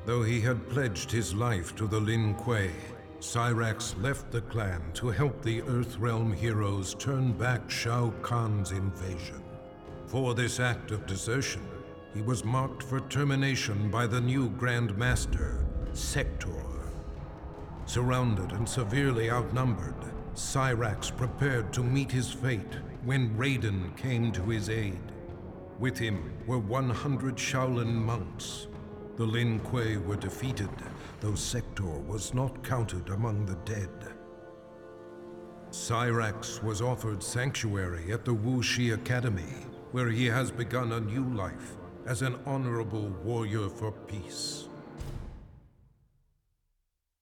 Though he had pledged his life to the Lin Kuei, Cyrax left the clan to help the Earthrealm heroes turn back Shao Kahn's invasion. For this act of desertion, he was marked for termination by the new Grand Master, Sector. Surrounded and severely outnumbered, Cyrax prepared to meet his fate when Raiden came to his aid. With him were 100 Shaolin monks. The Lin Kuei were defeated, though Sector was not counted among the dead. Cyrax was offered sanctuary at the Wu Shi Academy, where he has begun a new life as an honorable warrior for peace.